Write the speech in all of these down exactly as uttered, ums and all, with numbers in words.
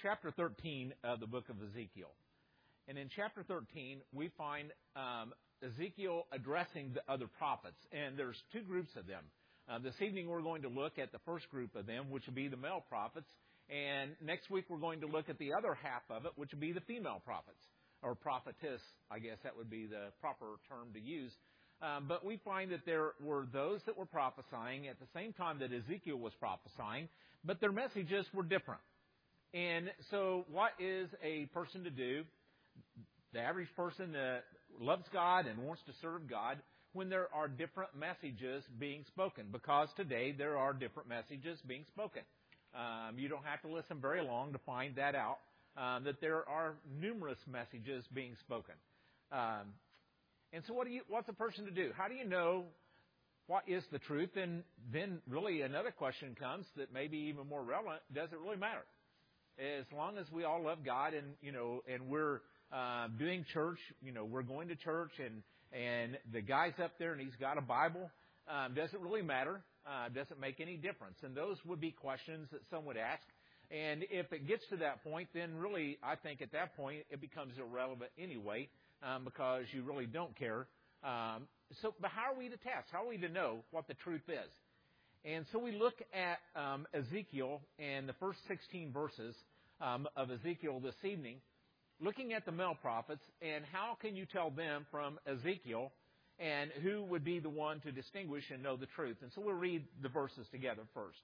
chapter thirteen of the book of Ezekiel. And in chapter thirteen, we find um, Ezekiel addressing the other prophets. And there's two groups of them. Uh, this evening, we're going to look at the first group of them, which will be the male prophets. And next week, we're going to look at the other half of it, which will be the female prophets, or prophetess, I guess that would be the proper term to use. Um, but we find that there were those that were prophesying at the same time that Ezekiel was prophesying, but their messages were different. And so what is a person to do, the average person that loves God and wants to serve God, when there are different messages being spoken? Because today there are different messages being spoken. Um, you don't have to listen very long to find that out, um, that there are numerous messages being spoken. Um, and so what do you, what's a person to do? How do you know what is the truth? And then really another question comes that may be even more relevant. Does it really matter? As long as we all love God and, you know, and we're uh, doing church, you know, we're going to church and, and the guy's up there and he's got a Bible, um, does it really matter? Uh, does it make any difference? And those would be questions that some would ask. And if it gets to that point, then really, I think at that point, it becomes irrelevant anyway, um, because you really don't care. Um, so, but how are we to test? How are we to know what the truth is? And so we look at um, Ezekiel and the first sixteen verses um, of Ezekiel this evening, looking at the male prophets and how can you tell them from Ezekiel and who would be the one to distinguish and know the truth. And so we'll read the verses together first.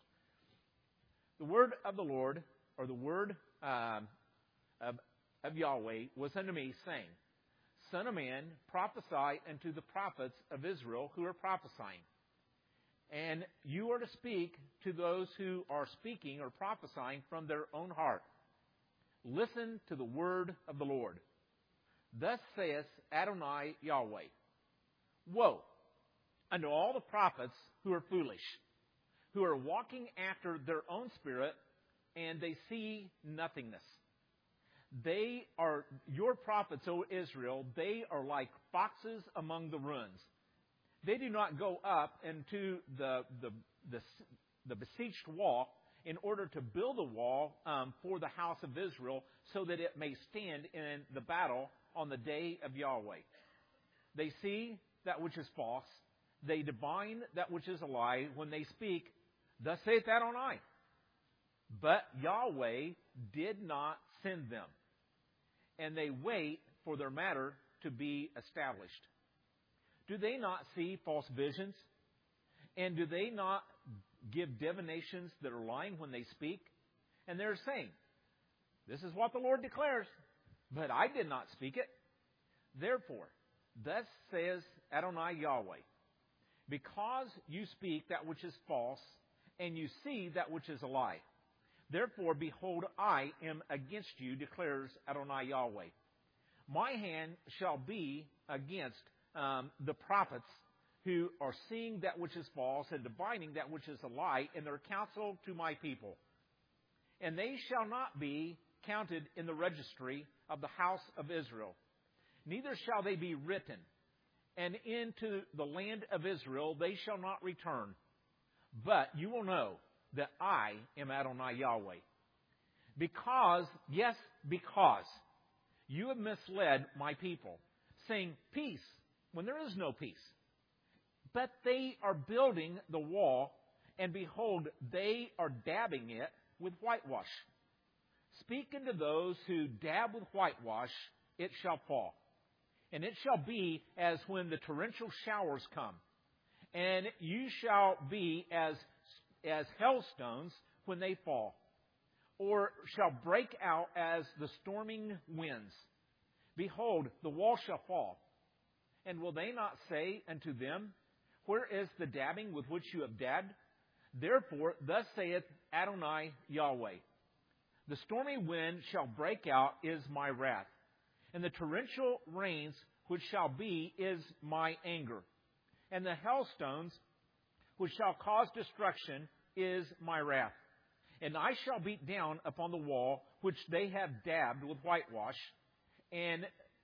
The word of the Lord, or the word um, of, of Yahweh, was unto me, saying, Son of man, prophesy unto the prophets of Israel who are prophesying. And you are to speak to those who are speaking or prophesying from their own heart. Listen to the word of the Lord. Thus saith Adonai Yahweh, Woe unto all the prophets who are foolish, who are walking after their own spirit, and they see nothingness. They are, your prophets, O Israel, they are like foxes among the ruins. They do not go up into the, the, the, the besieged wall in order to build a wall um, for the house of Israel so that it may stand in the battle on the day of Yahweh. They see that which is false. They divine that which is a lie when they speak, Thus saith Adonai. But Yahweh did not send them, and they wait for their matter to be established. Do they not see false visions? And do they not give divinations that are lying when they speak? And they're saying, This is what the Lord declares, but I did not speak it. Therefore, thus says Adonai Yahweh, because you speak that which is false, and you see that which is a lie. Therefore, behold, I am against you, declares Adonai Yahweh. My hand shall be against Um, the prophets who are seeing that which is false and divining that which is a lie in their counsel to my people. And they shall not be counted in the registry of the house of Israel. Neither shall they be written. And into the land of Israel they shall not return. But you will know that I am Adonai Yahweh. Because, yes, because you have misled my people, saying, Peace, when there is no peace. But they are building the wall, and behold, they are dabbing it with whitewash. Speak unto those who dab with whitewash, it shall fall. And it shall be as when the torrential showers come. And you shall be as, as hailstones when they fall, or shall break out as the storming winds. Behold, the wall shall fall. And will they not say unto them, Where is the dabbing with which you have dabbed? Therefore, thus saith Adonai Yahweh, The stormy wind shall break out is my wrath, and the torrential rains which shall be is my anger, and the hailstones which shall cause destruction is my wrath. And I shall beat down upon the wall which they have dabbed with whitewash, and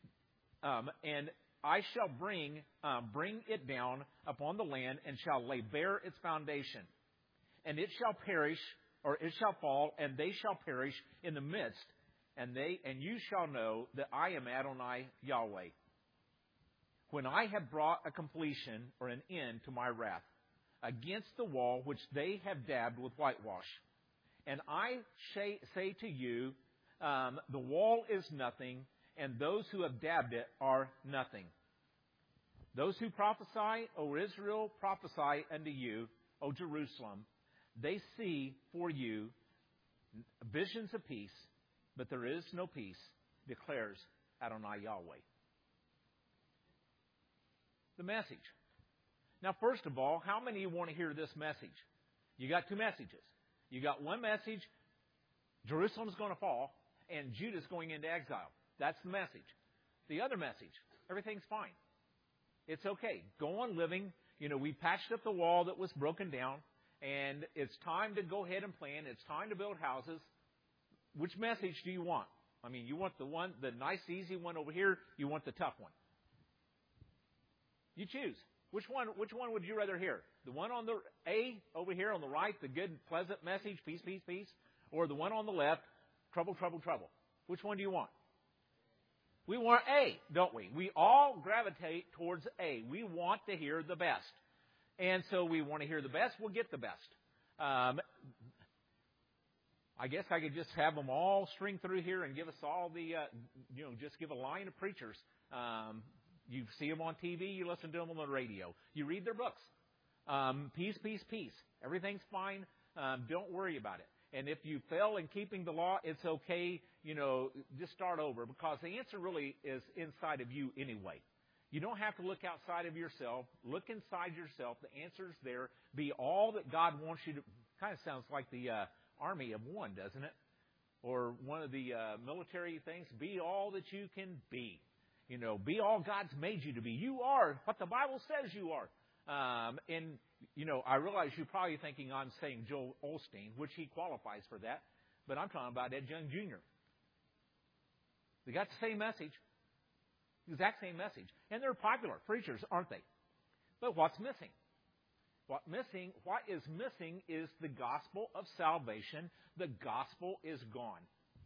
um, and I shall bring um, bring it down upon the land, and shall lay bare its foundation. And it shall perish or it shall fall, and they shall perish in the midst, and they and you shall know that I am Adonai Yahweh, when I have brought a completion or an end to my wrath against the wall which they have dabbed with whitewash. And I say, say to you, um, the wall is nothing, and those who have dabbed it are nothing. Those who prophesy, O Israel, prophesy unto you, O Jerusalem. They see for you visions of peace, but there is no peace, declares Adonai Yahweh. The message. Now, first of all, how many of you want to hear this message? You got two messages. You got one message, Jerusalem's going to fall, and Judah's going into exile. That's the message. The other message, everything's fine. It's okay. Go on living. You know, we patched up the wall that was broken down, and it's time to go ahead and plan. It's time to build houses. Which message do you want? I mean, you want the one, the nice, easy one over here. You want the tough one. You choose. Which one, which one would you rather hear? The one on the A over here on the right, the good, pleasant message, peace, peace, peace, or the one on the left, trouble, trouble, trouble? Which one do you want? We want A, don't we? We all gravitate towards A. We want to hear the best. And so we want to hear the best, we'll get the best. Um, I guess I could just have them all string through here and give us all the, uh, you know, just give a line of preachers. Um, you see them on T V, you listen to them on the radio. You read their books. Um, peace, peace, peace. Everything's fine. Um, don't worry about it. And if you fail in keeping the law, it's okay. You know, just start over, because the answer really is inside of you anyway. You don't have to look outside of yourself. Look inside yourself. The answer's there. Be all that God wants you to. Kind of sounds like the uh, army of one, doesn't it? Or one of the uh, military things. Be all that you can be. You know, be all God's made you to be. You are what the Bible says you are. Um, and, you know, I realize you're probably thinking I'm saying Joel Osteen, which he qualifies for that. But I'm talking about Ed Young Junior They got the same message. Exact same message. And they're popular preachers, aren't they? But what's missing? What missing? What is missing is the gospel of salvation. The gospel is gone.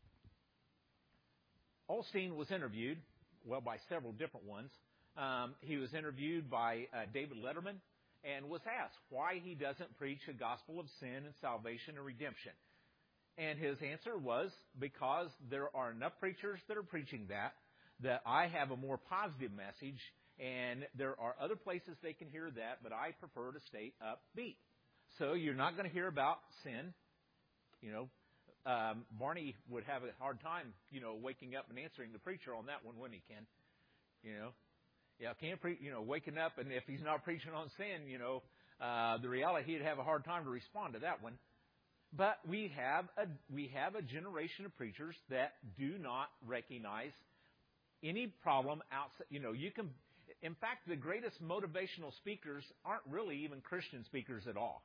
Osteen was interviewed, well, by several different ones. Um, he was interviewed by uh, David Letterman and was asked why he doesn't preach a gospel of sin and salvation and redemption. And his answer was, because there are enough preachers that are preaching that, that I have a more positive message, and there are other places they can hear that, but I prefer to stay upbeat. So you're not going to hear about sin. You know, um, Barney would have a hard time, you know, waking up and answering the preacher on that one, wouldn't he, Ken? You know, yeah, can't pre- you know, waking up, and if he's not preaching on sin, you know, uh, the reality, he'd have a hard time to respond to that one. But we have a we have a generation of preachers that do not recognize any problem outside. You know, you can. In fact, the greatest motivational speakers aren't really even Christian speakers at all.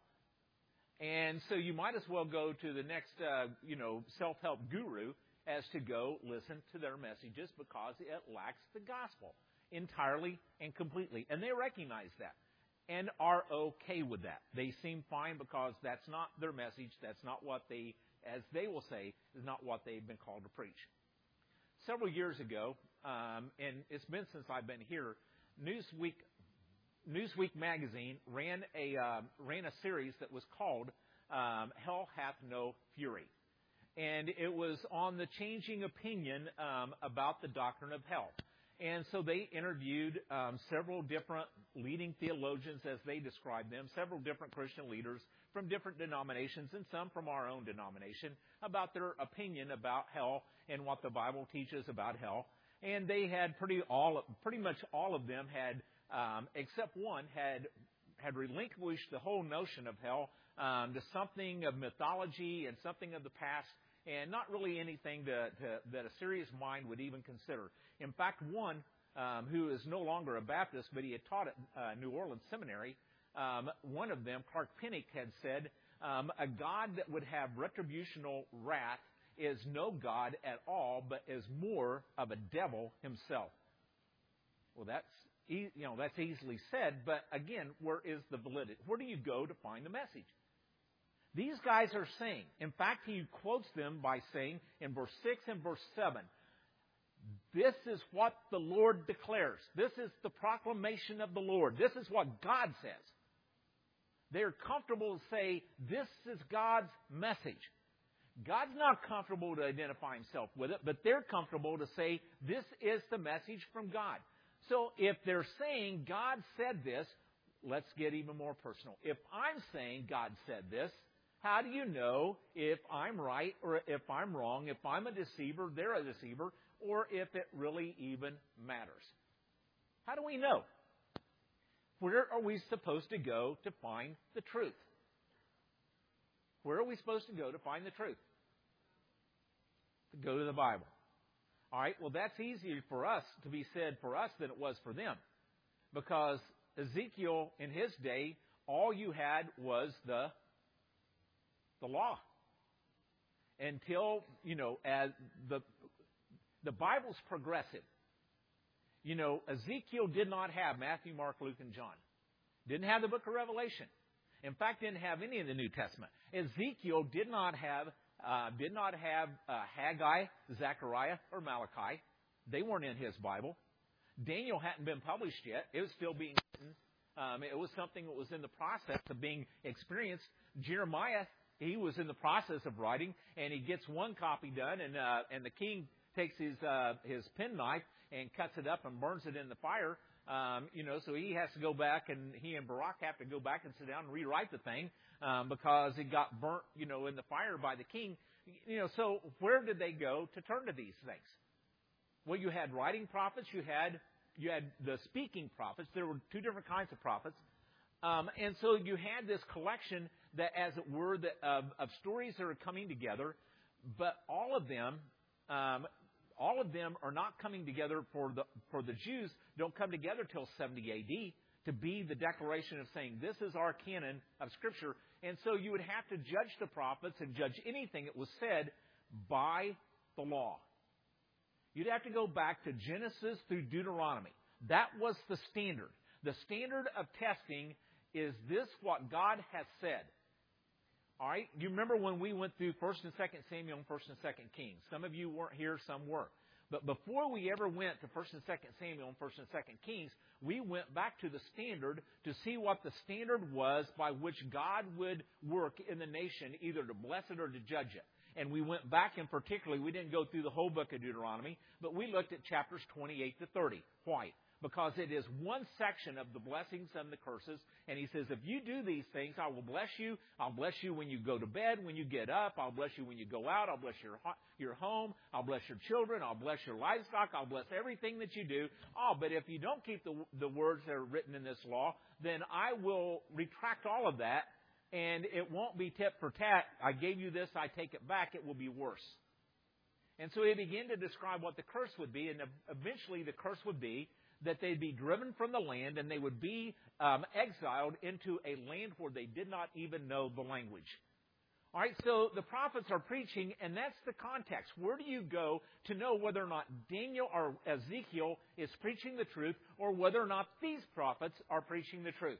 And so you might as well go to the next, uh, you know, self-help guru as to go listen to their messages, because it lacks the gospel entirely and completely. And they recognize that and are okay with that. They seem fine, because that's not their message. That's not what they, as they will say, is not what they've been called to preach. Several years ago, um, and it's been since I've been here, Newsweek Newsweek magazine ran a uh, ran a series that was called um, "Hell Hath No Fury," and it was on the changing opinion um, about the doctrine of hell. And so they interviewed um, several different leading theologians, as they described them, several different Christian leaders from different denominations, and some from our own denomination, about their opinion about hell and what the Bible teaches about hell. And they had pretty all, pretty much all of them had, um, except one, had had relinquished the whole notion of hell um, to something of mythology and something of the past, and not really anything to, to, that a serious mind would even consider. In fact, one um, who is no longer a Baptist, but he had taught at uh, New Orleans Seminary, um, one of them, Clark Pinnock, had said, um, a God that would have retributional wrath is no God at all, but is more of a devil himself. Well, that's e- you know that's easily said, but again, where is the validity? Where do you go to find the message? These guys are saying, in fact, he quotes them by saying in verse six and verse seven, this is what the Lord declares. This is the proclamation of the Lord. This is what God says. They're comfortable to say, this is God's message. God's not comfortable to identify himself with it, but they're comfortable to say, this is the message from God. So if they're saying God said this, let's get even more personal. If I'm saying God said this, how do you know if I'm right or if I'm wrong, if I'm a deceiver, they're a deceiver, or if it really even matters? How do we know? Where are we supposed to go to find the truth? Where are we supposed to go to find the truth? To go to the Bible. All right, well, that's easier for us to be said for us than it was for them. Because Ezekiel, in his day, all you had was the, the law. Until, you know, as the, the Bible's progressive. You know, Ezekiel did not have Matthew, Mark, Luke, and John. Didn't have the book of Revelation. In fact, didn't have any of the New Testament. Ezekiel did not have uh, did not have uh, Haggai, Zechariah, or Malachi. They weren't in his Bible. Daniel hadn't been published yet. It was still being written. Um, it was something that was in the process of being experienced. Jeremiah, he was in the process of writing, and he gets one copy done, and uh, and the king takes his uh, his penknife and cuts it up and burns it in the fire. Um, you know, so he has to go back, and he and Barak have to go back and sit down and rewrite the thing um, because it got burnt, you know, in the fire by the king. You know, so where did they go to turn to these things? Well, you had writing prophets, you had you had the speaking prophets. There were two different kinds of prophets, um, and so you had this collection that, as it were, that, of, of stories that are coming together, but all of them. Um, All of them are not coming together for the for the Jews. Don't come together till seventy A D to be the declaration of saying this is our canon of Scripture. And so you would have to judge the prophets and judge anything that was said by the law. You'd have to go back to Genesis through Deuteronomy. That was the standard. The standard of testing is this what God has said. All right, you remember when we went through First and Second Samuel and First and Second Kings. Some of you weren't here, some were. But before we ever went to First and Second Samuel and First and Second Kings, we went back to the standard to see what the standard was by which God would work in the nation, either to bless it or to judge it. And we went back, and particularly, we didn't go through the whole book of Deuteronomy, but we looked at chapters twenty-eight to thirty. Why? Because it is one section of the blessings and the curses. And he says, if you do these things, I will bless you. I'll bless you when you go to bed, when you get up. I'll bless you when you go out. I'll bless your your home. I'll bless your children. I'll bless your livestock. I'll bless everything that you do. Oh, but if you don't keep the, the words that are written in this law, then I will retract all of that, and it won't be tit for tat. I gave you this. I take it back. It will be worse. And so he began to describe what the curse would be, and eventually the curse would be that they'd be driven from the land, and they would be um, exiled into a land where they did not even know the language. All right, so the prophets are preaching, and that's the context. Where do you go to know whether or not Daniel or Ezekiel is preaching the truth, or whether or not these prophets are preaching the truth?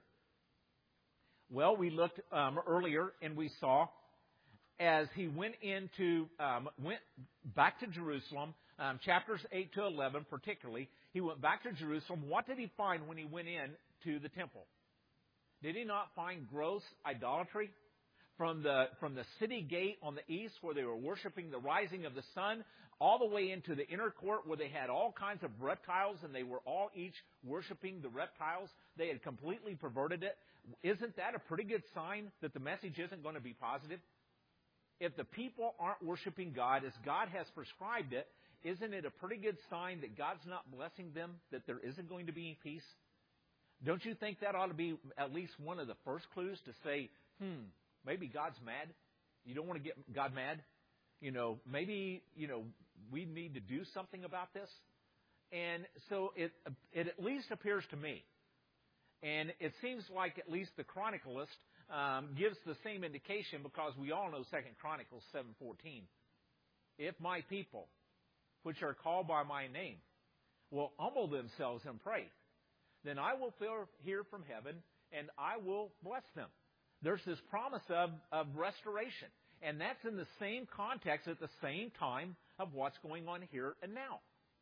Well, we looked um, earlier, and we saw as he went into um, went back to Jerusalem, um, chapters eight to eleven particularly. He went back to Jerusalem. What did he find when he went in to the temple? Did he not find gross idolatry? From the from the city gate on the east, where they were worshiping the rising of the sun, all the way into the inner court, where they had all kinds of reptiles, and they were all each worshiping the reptiles. They had completely perverted it. Isn't that a pretty good sign that the message isn't going to be positive? If the people aren't worshiping God as God has prescribed it, isn't it a pretty good sign that God's not blessing them, that there isn't going to be peace? Don't you think that ought to be at least one of the first clues to say, hmm, maybe God's mad? You don't want to get God mad? You know, maybe, you know, we need to do something about this. And so it it at least appears to me, and it seems like at least the chroniclist um, gives the same indication, because we all know Second Chronicles seven fourteen. If my people, which are called by my name, will humble themselves and pray, then I will hear from heaven, and I will bless them. there's this promise of, of restoration. And that's in the same context at the same time of what's going on here and now.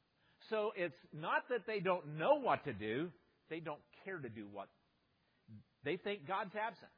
So it's not that they don't know what to do. They don't care to do what. They think God's absent.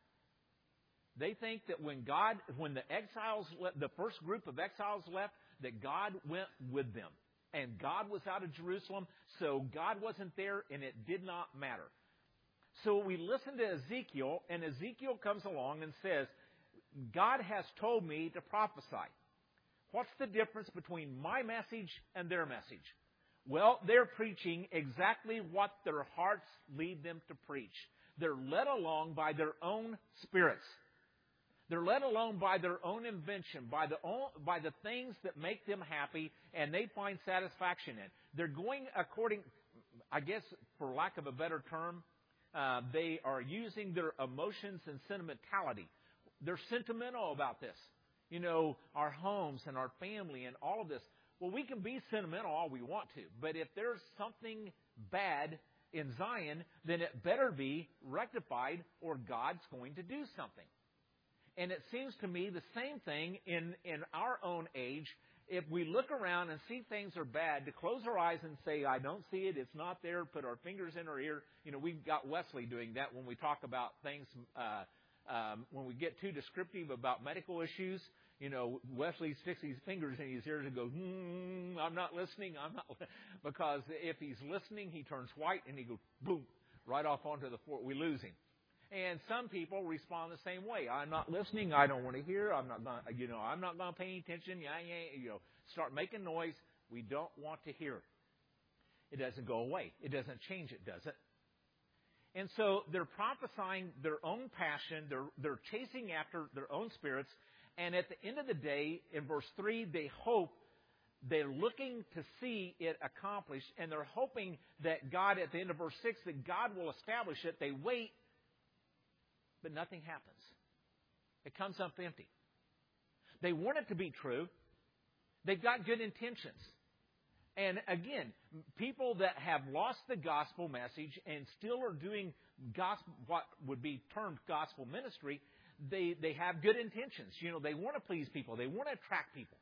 They think that when God, when the exiles, left, the first group of exiles left, that God went with them. And God was out of Jerusalem, so God wasn't there, and it did not matter. So we listen to Ezekiel, and Ezekiel comes along and says, God has told me to prophesy. What's the difference between my message and their message? Well, they're preaching exactly what their hearts lead them to preach. They're led along by their own spirits. They're led along by their own invention, by the own, by the things that make them happy and they find satisfaction in. They're going according, I guess, for lack of a better term, uh, they are using their emotions and sentimentality. They're sentimental about this. You know, our homes and our family and all of this. Well, we can be sentimental all we want to, but if there's something bad in Zion, then it better be rectified or God's going to do something. And it seems to me the same thing in, in our own age. If we look around and see things are bad, to close our eyes and say, I don't see it, it's not there, put our fingers in our ear. You know, we've got Wesley doing that when we talk about things, uh, um, when we get too descriptive about medical issues. You know, Wesley sticks his fingers in his ears and goes, hmm, I'm not listening, I'm not, because if he's listening, he turns white and he goes, boom, right off onto the floor. We lose him. And some people respond the same way. I'm not listening. I don't want to hear. I'm not going. You know, I'm not going to pay attention. Yeah, yeah. You know, start making noise. We don't want to hear it. It doesn't go away. It doesn't change it, does it? And so they're prophesying their own passion. They're they're chasing after their own spirits. And at the end of the day, in verse three, they hope. They're looking to see it accomplished, and they're hoping that God, at the end of verse six, that God will establish it. They wait. But nothing happens. It comes up empty. They want it to be true. They've got good intentions. And again, people that have lost the gospel message and still are doing gospel, what would be termed gospel ministry, they, they have good intentions. You know, they want to please people. They want to attract people.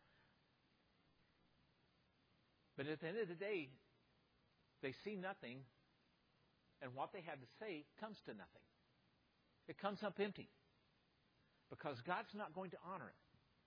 But at the end of the day, they see nothing, and what they have to say comes to nothing. It comes up empty because God's not going to honor it.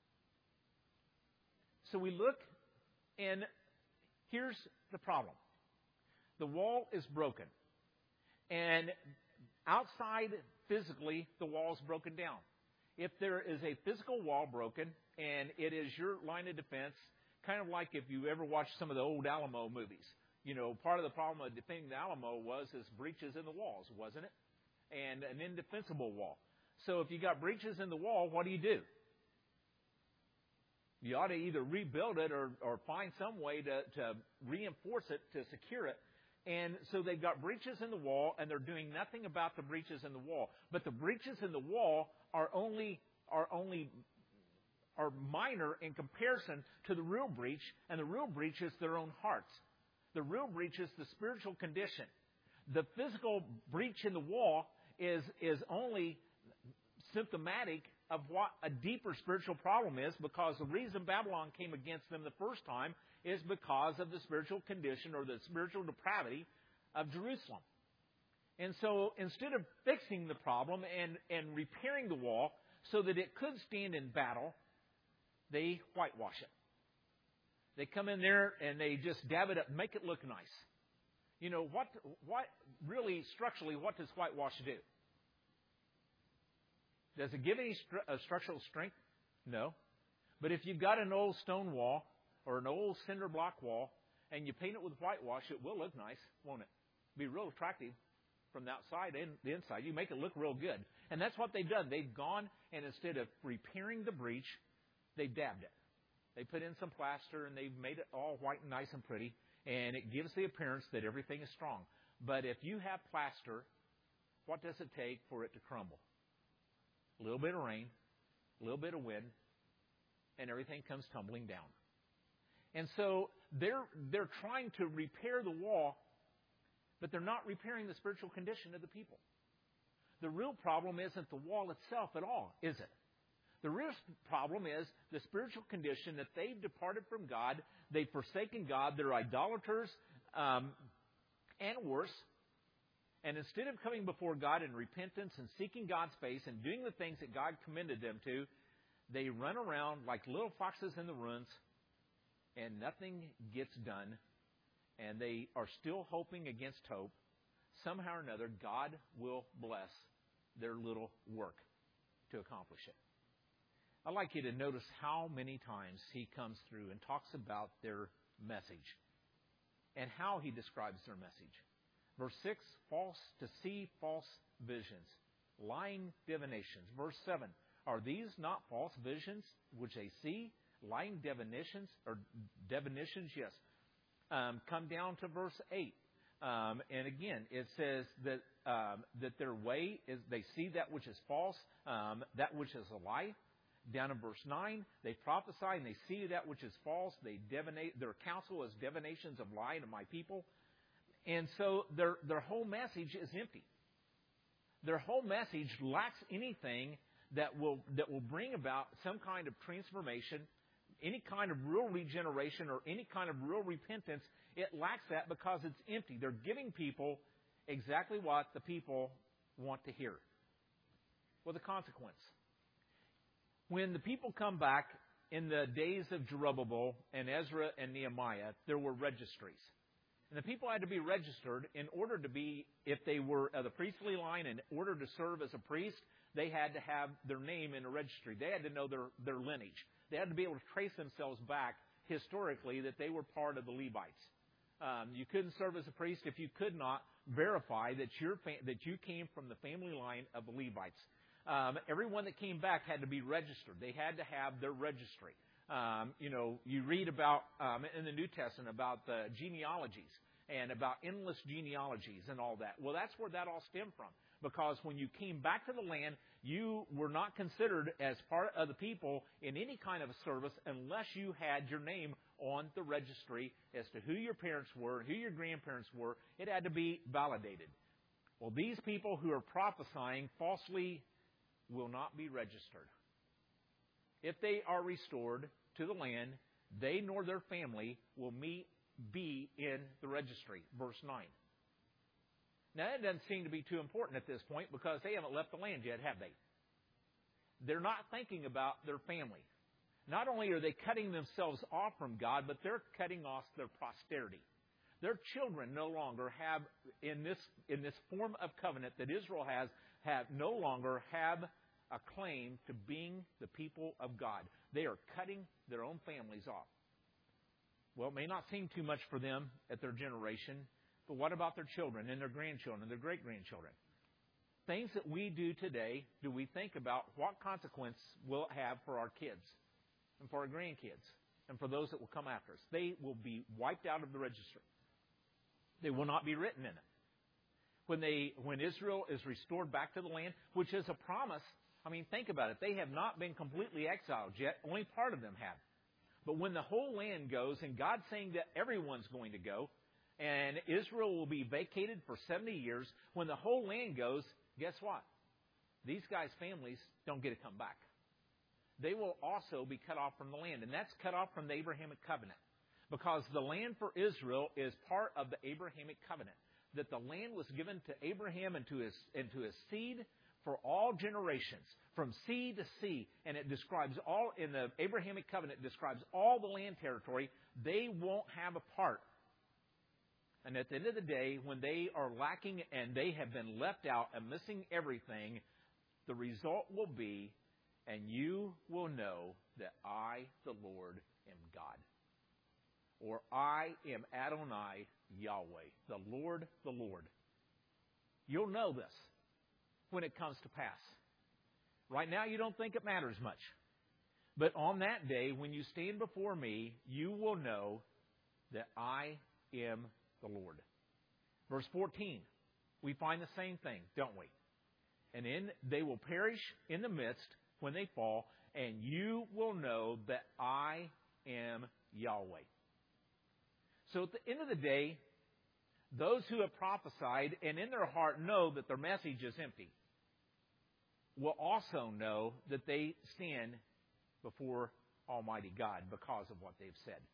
So we look, and here's the problem. The wall is broken. And outside, physically, the wall is broken down. If there is a physical wall broken, and it is your line of defense, kind of like if you ever watched some of the old Alamo movies. You know, part of the problem of defending the Alamo was his breaches in the walls, wasn't it? And an indefensible wall. So if you got breaches in the wall, what do you do? You ought to either rebuild it or, or find some way to, to reinforce it, to secure it. And so they've got breaches in the wall, and they're doing nothing about the breaches in the wall. But the breaches in the wall are only are only are minor in comparison to the real breach, and the real breach is their own hearts. The real breach is the spiritual condition. The physical breach in the wall is is only symptomatic of what a deeper spiritual problem is, because the reason Babylon came against them the first time is because of the spiritual condition or the spiritual depravity of Jerusalem. And so instead of fixing the problem and, and repairing the wall so that it could stand in battle, they whitewash it. They come in there and they just dab it up, make it look nice. You know, what, what really structurally, what does whitewash do? Does it give any stru- uh, structural strength? No. But if you've got an old stone wall or an old cinder block wall and you paint it with whitewash, it will look nice, won't it? Be real attractive from the outside and the inside. You make it look real good. And that's what they've done. They've gone and instead of repairing the breach, they've dabbed it. They put in some plaster and they've made it all white and nice and pretty. And it gives the appearance that everything is strong. But if you have plaster, what does it take for it to crumble? A little bit of rain, a little bit of wind, and everything comes tumbling down. And so they're they're trying to repair the wall, but they're not repairing the spiritual condition of the people. the real problem isn't the wall itself at all, is it? The real problem is the spiritual condition that they've departed from God. They've forsaken God. They're idolaters um, and worse. And instead of coming before God in repentance and seeking God's face and doing the things that God commended them to, they run around like little foxes in the ruins, and nothing gets done. And they are still hoping against hope. Somehow or another, God will bless their little work to accomplish it. I'd like you to notice how many times he comes through and talks about their message and how he describes their message. Verse six, false to see false visions, lying divinations. Verse seven, are these not false visions which they see? Lying divinations, or divinations, yes. Um, come down to verse eight. Um, and again, it says that um, that their way is, they see that which is false, um, that which is a lie. Down in verse nine, they prophesy and they see that which is false. They divinate, their counsel is divinations of lie to my people. And so their their whole message is empty. Their whole message lacks anything that will that will bring about some kind of transformation, any kind of real regeneration or any kind of real repentance. It lacks that because it's empty. They're giving people exactly what the people want to hear. Well, the consequence. When the people come back in the days of Zerubbabel and Ezra and Nehemiah, there were registries. And the people had to be registered in order to be, if they were of the priestly line, in order to serve as a priest, they had to have their name in a registry. They had to know their, their lineage. They had to be able to trace themselves back historically that they were part of the Levites. Um, you couldn't serve as a priest if you could not verify that, your fa- that you came from the family line of the Levites. Um, everyone that came back had to be registered. They had to have their registry. Um, you know, you read about um, in the New Testament about the genealogies and about endless genealogies and all that. Well, that's where that all stemmed from. Because when you came back to the land, you were not considered as part of the people in any kind of a service unless you had your name on the registry as to who your parents were, who your grandparents were. It had to be validated. Well, these people who are prophesying falsely will not be registered. If they are restored to the land, they nor their family will meet, be in the registry. Verse nine. Now, that doesn't seem to be too important at this point because they haven't left the land yet, have they? They're not thinking about their family. Not only are they cutting themselves off from God, but they're cutting off their posterity. Their children no longer have, in this in this form of covenant that Israel has, have no longer have a claim to being the people of God. They are cutting their own families off. Well, it may not seem too much for them at their generation, but what about their children and their grandchildren, their great-grandchildren? Things that we do today, do we think about what consequence will it have for our kids and for our grandkids and for those that will come after us? They will be wiped out of the register. They will not be written in it. When they, when Israel is restored back to the land, which is a promise, I mean, think about it. They have not been completely exiled yet. Only part of them have. But when the whole land goes, and God's saying that everyone's going to go, and Israel will be vacated for seventy years, when the whole land goes, guess what? These guys' families don't get to come back. They will also be cut off from the land. And that's cut off from the Abrahamic covenant. Because the land for Israel is part of the Abrahamic covenant. That the land was given to Abraham and to his, and to his seed for all generations, from sea to sea. And it describes all, in the Abrahamic covenant, describes all the land territory. They won't have a part. And at the end of the day, when they are lacking and they have been left out and missing everything, the result will be, and you will know that I, the Lord, am God. Or I am Adonai Yahweh, the Lord, the Lord. You'll know this when it comes to pass. Right now, you don't think it matters much. But on that day, when you stand before me, you will know that I am the Lord. Verse fourteen, we find the same thing, don't we? And in they will perish in the midst when they fall, and you will know that I am Yahweh. So at the end of the day, those who have prophesied and in their heart know that their message is empty. will also know that they stand before Almighty God because of what they've said.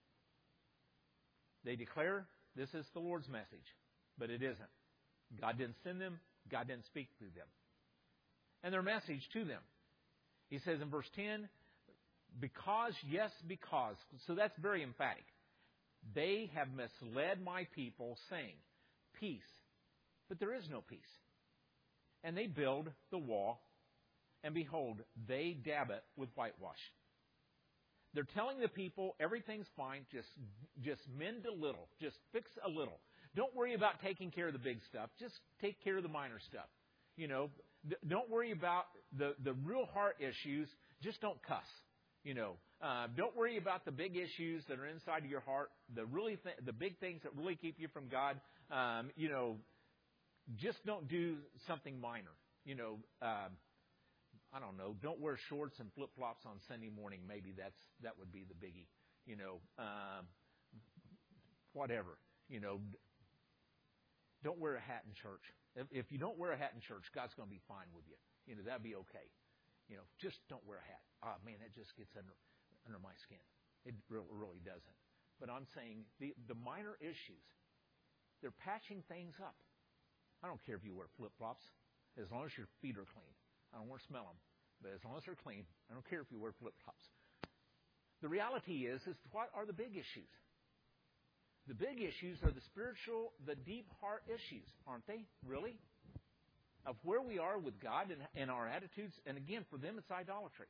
They declare this is the Lord's message, but it isn't. God didn't send them. God didn't speak through them. And their message to them. He says in verse ten, because, yes, because. So that's very emphatic. They have misled my people, saying, peace. But there is no peace. And they build the wall, and behold, they dab it with whitewash. They're telling the people everything's fine, just, just mend a little, just fix a little. Don't worry about taking care of the big stuff. Just take care of the minor stuff. You know, th- don't worry about the, the real heart issues. Just don't cuss. You know, uh, don't worry about the big issues that are inside of your heart, the really th- the big things that really keep you from God. Um, you know, just don't do something minor. You know, um, I don't know. Don't wear shorts and flip flops on Sunday morning. Maybe that's that would be the biggie. You know, um, whatever. You know, don't wear a hat in church. If, if you don't wear a hat in church, God's going to be fine with you. You know, that'd be okay. You know, just don't wear a hat. Oh, man, that just gets under under my skin. It really, really doesn't. But I'm saying the, the minor issues, they're patching things up. I don't care if you wear flip-flops, as long as your feet are clean. I don't want to smell them. But as long as they're clean, I don't care if you wear flip-flops. The reality is, is what are the big issues? The big issues are the spiritual, the deep heart issues, aren't they? Really? Of where we are with God and, and our attitudes. And again, for them, it's idolatry.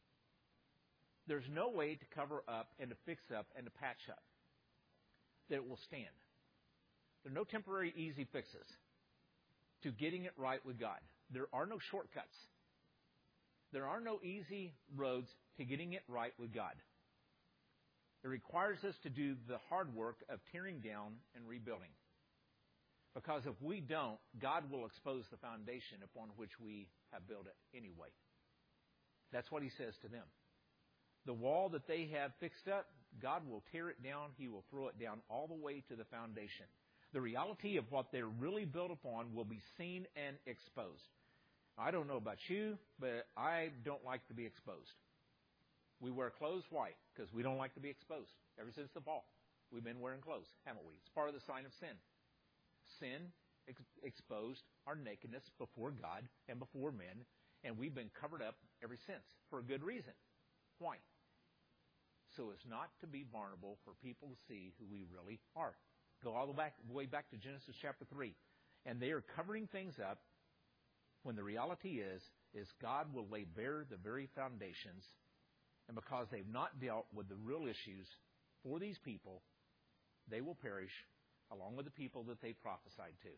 There's no way to cover up and to fix up and to patch up that it will stand. There are no temporary easy fixes to getting it right with God. There are no shortcuts. There are no easy roads to getting it right with God. It requires us to do the hard work of tearing down and rebuilding. Because if we don't, God will expose the foundation upon which we have built it anyway. That's what He says to them. The wall that they have fixed up, God will tear it down. He will throw it down all the way to the foundation. The reality of what they're really built upon will be seen and exposed. I don't know about you, but I don't like to be exposed. We wear clothes white because we don't like to be exposed. Ever since the fall, we've been wearing clothes, haven't we? It's part of the sign of sin. Sin ex- exposed our nakedness before God and before men, and we've been covered up ever since for a good reason. Why? So as not to be vulnerable for people to see who we really are. Go all the back, way back to Genesis chapter three. And they are covering things up when the reality is, is God will lay bare the very foundations. And because they've not dealt with the real issues for these people, they will perish along with the people that they prophesied to.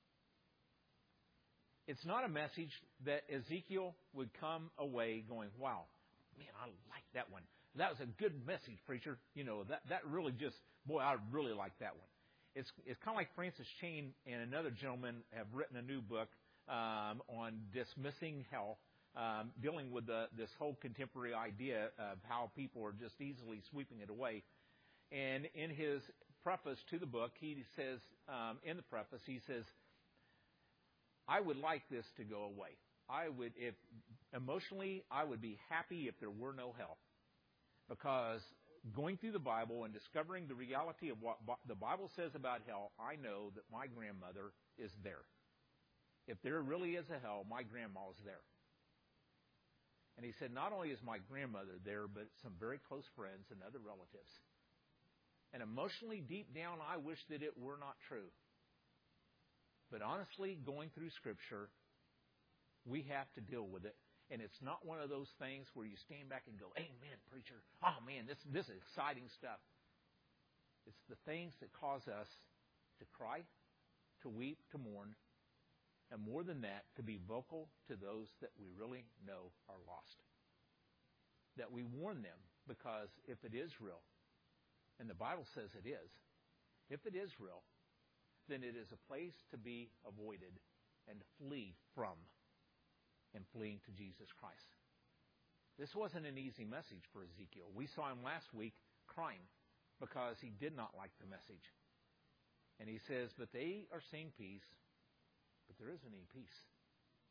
It's not a message that Ezekiel would come away going, wow, man, I like that one. That was a good message, preacher. You know, that, that really just, boy, I really like that one. It's it's kind of like Francis Chan and another gentleman have written a new book um, on dismissing hell, um, dealing with the, this whole contemporary idea of how people are just easily sweeping it away. And in his preface to the book, he says, um, in the preface, he says, I would like this to go away. I would, if emotionally, I would be happy if there were no hell. Because going through the Bible and discovering the reality of what the Bible says about hell, I know that my grandmother is there. If there really is a hell, my grandma is there. And he said, not only is my grandmother there, but some very close friends and other relatives. And emotionally, deep down, I wish that it were not true. But honestly, going through Scripture, we have to deal with it. And it's not one of those things where you stand back and go, amen, preacher. Oh, man, this, this is exciting stuff. It's the things that cause us to cry, to weep, to mourn, and more than that, to be vocal to those that we really know are lost. That we warn them, because if it is real, and the Bible says it is, if it is real, then it is a place to be avoided and to flee from. And fleeing to Jesus Christ. This wasn't an easy message for Ezekiel. We saw him last week crying because he did not like the message. And he says, but they are seeing peace, but there isn't any peace.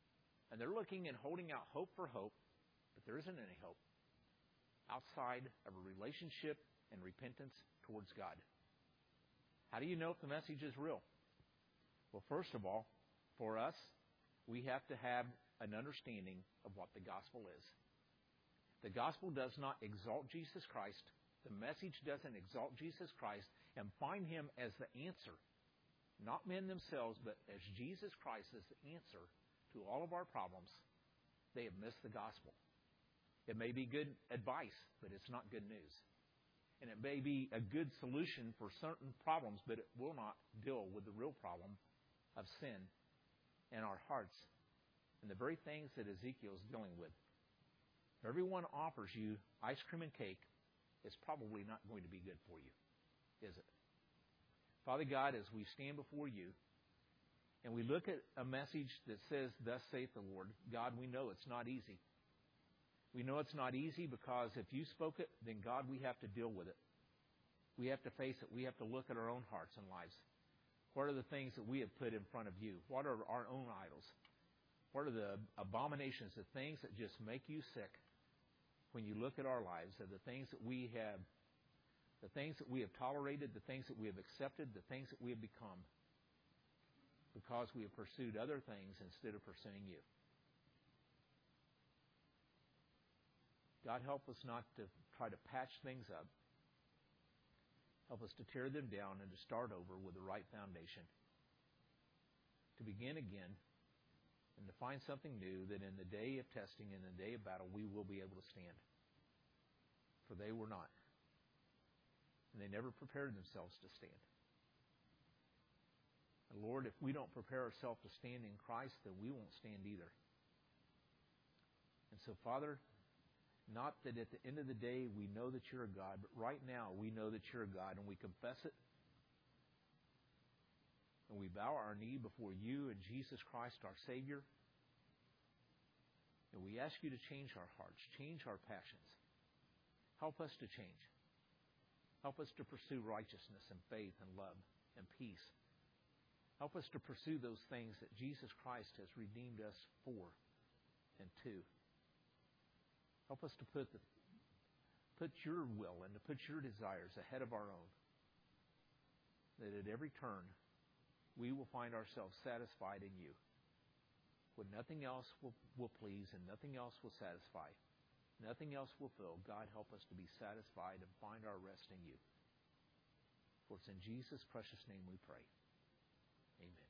And they're looking and holding out hope for hope, but there isn't any hope outside of a relationship and repentance towards God. How do you know if the message is real? Well, first of all, for us, we have to have an understanding of what the gospel is. The gospel does not exalt Jesus Christ. The message doesn't exalt Jesus Christ and find Him as the answer. Not men themselves, but as Jesus Christ is the answer to all of our problems. They have missed the gospel. It may be good advice, but it's not good news. And it may be a good solution for certain problems, but it will not deal with the real problem of sin in our hearts and the very things that Ezekiel is dealing with. If everyone offers you ice cream and cake, it's probably not going to be good for you, is it? Father God, as we stand before you and we look at a message that says, "Thus saith the Lord," God, we know it's not easy. We know it's not easy because if you spoke it, then God, we have to deal with it. We have to face it. We have to look at our own hearts and lives. What are the things that we have put in front of you? What are our own idols? What are the abominations, the things that just make you sick when you look at our lives, are the things that we have, the things that we have tolerated, the things that we have accepted, the things that we have become because we have pursued other things instead of pursuing you. God, help us not to try to patch things up. Help us to tear them down and to start over with the right foundation. To begin again and to find something new that in the day of testing, in the day of battle, we will be able to stand. For they were not. And they never prepared themselves to stand. And Lord, if we don't prepare ourselves to stand in Christ, then we won't stand either. And so, Father, not that at the end of the day we know that you're a God, but right now we know that you're a God and we confess it. And we bow our knee before you and Jesus Christ, our Savior. And we ask you to change our hearts, change our passions. Help us to change. Help us to pursue righteousness and faith and love and peace. Help us to pursue those things that Jesus Christ has redeemed us for and to. Help us to put the, put your will and to put your desires ahead of our own. That at every turn, we will find ourselves satisfied in you. When nothing else will, will please and nothing else will satisfy, nothing else will fill, God, help us to be satisfied and find our rest in you. For it's in Jesus' precious name we pray. Amen.